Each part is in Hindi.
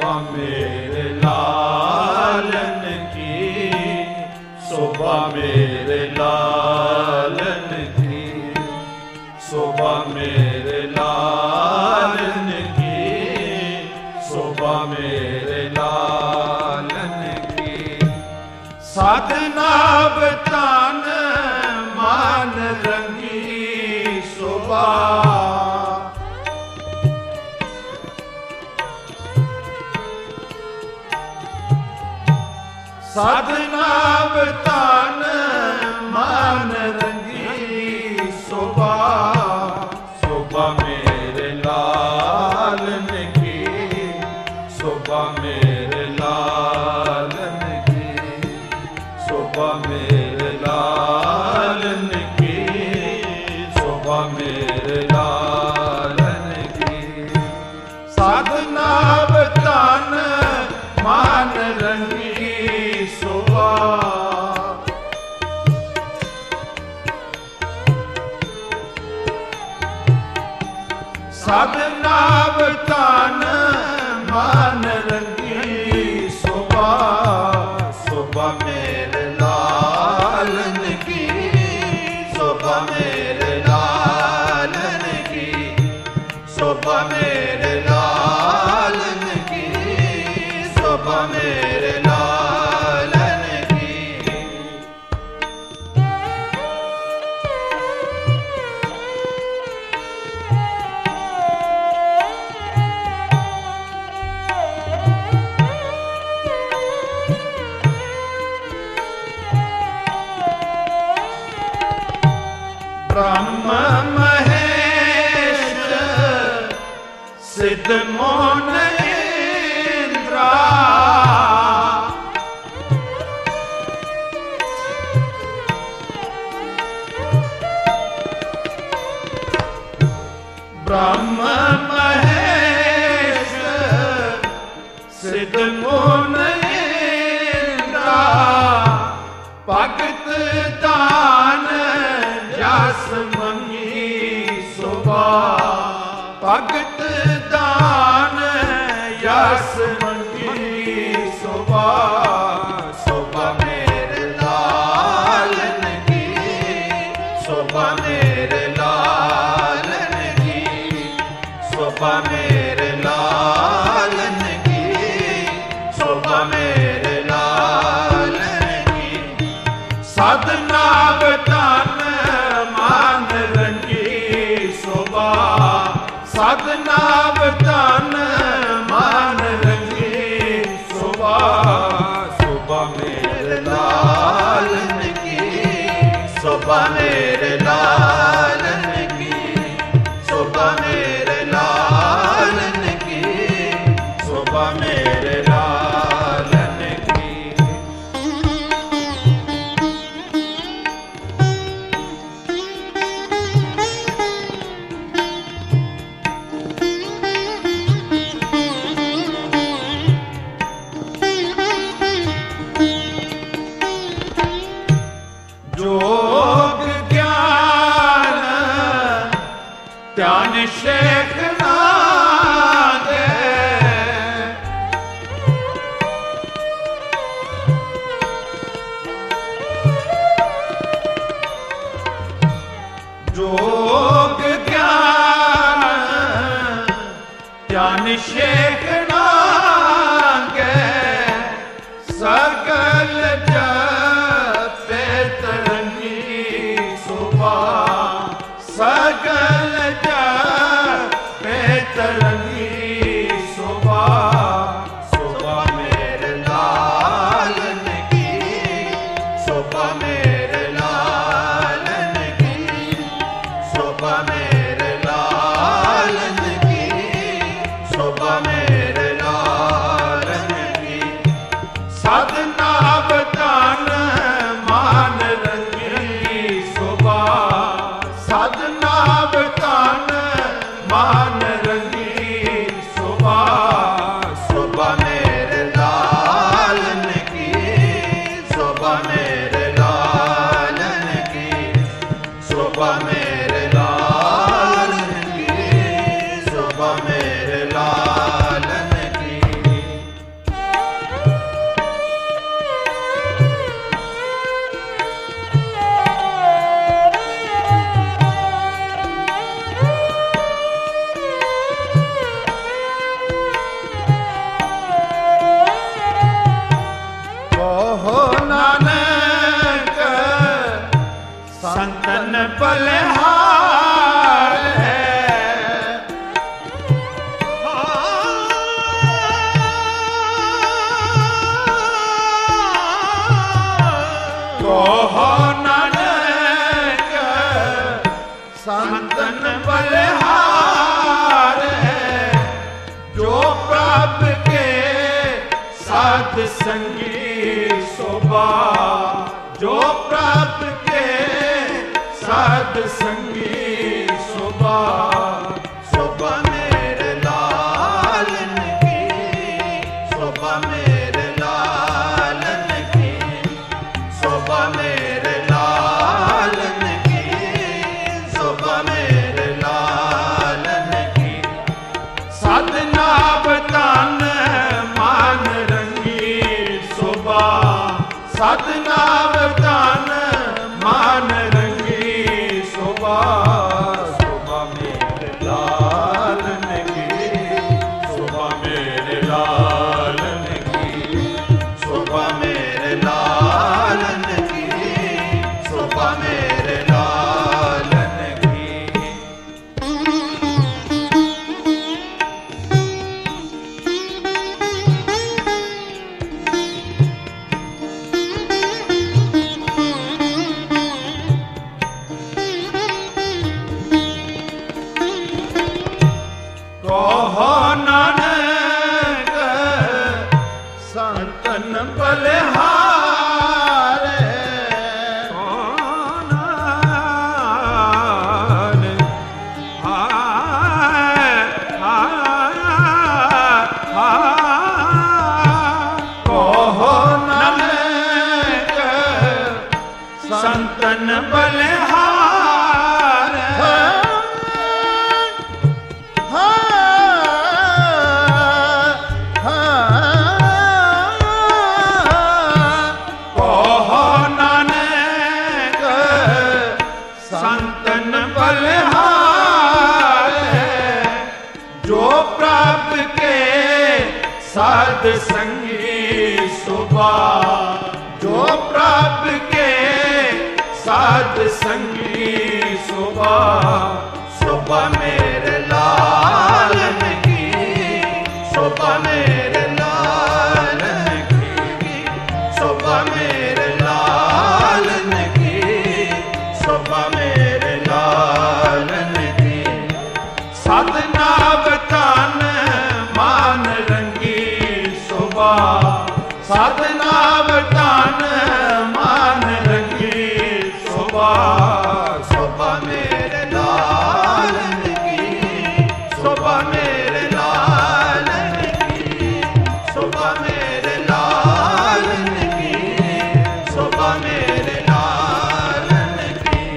शोभा मेरे लालन की, शोभा मेरे लालन की, शोभा मेरे लालन की, शोभा मेरे लालन की। साधना बतान मान रंगी शोभा, साधना बतान मान रंगी शोभा, शोभा मेरे लालन की, शोभा मेरे लालन की, शोभा मेरे लालन की, शोभा मेरे लालन की। साधना बतान मान रंगी शोभा, साधना बतान मान रंगी शोभा, शोभा मेरे लालन की, शोभा मेरे लालन की, शोभा मेरे लालन की, शोभा मेरे लालन की। ब्रह्म महेश सिद्ध मोहन इंद्रा, ब्रह्म महेश सिद्ध मोहन इंद्रा, भगत दान जस मंगी शोभा, भगत दान यस मंगी शोभा, शोभा मेरे लालन की, शोभा मेरे लालन की, शोभा मेरे लालन की, शोभा मेरे लालन की। साधना बतान मान रंगी शोभा, साधना बतान मान रंगी शोभा, शोभा मेरे लालन की, शोभा मेरे लालन की, शोभा मेरे लालन की, शोभा मेरे लालन की। योग ज्ञान ध्यान शेख नागे, योग ज्ञान ध्यान शेख नागे, सकल सकल तरंगी शोभा, शोभा मेरे लालन की, शोभा मेरे लालन की, शोभा मेरे लालन की, शोभा मेरे लालन की। साधना बतान मान रंगी शोभा, साधना बतान मान रंगी साध संगी शोभा जो प्राप्त के साध संगी शोभा शोभा मेरे लालन की शोभा मेरे लालन की शोभा मेरे लालन की शोभा मेरे लालन की साधना बतान मान रंगी शोभा साधना बतान मान रंगी शोभा शोभा मेरे लालन की शोभा मेरे लालन की शोभा मेरे लालन की शोभा मेरे लालन की कहो नानक संतन बलिहारे कहो नानक संतन बलिहारे संतन बलिहारे जो प्राप्त के साध संगी शोभा जो प्राप्त के साध संगी शोभा शोभा मेरे लालन की शोभा मेरे लालन की शोभा मेरे लालन की शोभा मेरे लालन की साधना बतान मान रंगी शोभा साधना बतान मान रंगी शोभा शोभा मेरे लालन की शोभा मेरे लालन की शोभा मेरे लालन की शोभा मेरे लालन की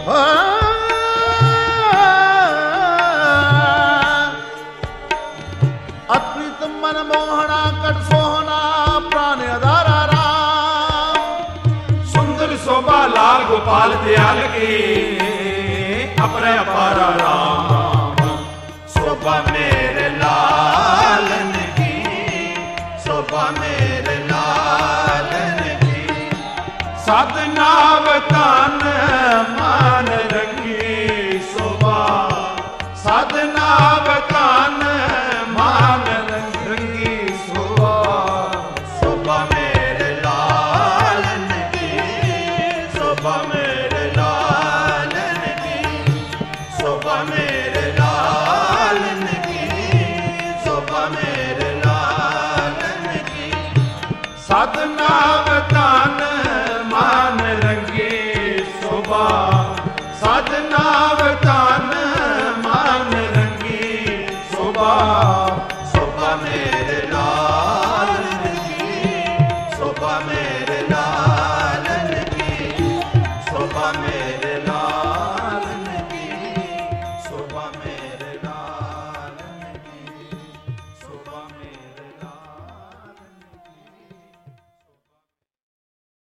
अत्रित मन मोहना कट सोहना प्राण अधारा राम सुंदर शोभा लाल गोपाल दयाल की अपने अपारा राम शोभा मेरे लालन की शोभा मेरे लालन की साधना बतान मान रंगी शोभा साधना बतान मान रंगी शोभा शोभा मेरे लालन की शोभा मेरे लालन की शोभा मेरे लालन की शोभा मेरे लालन की साधना बतान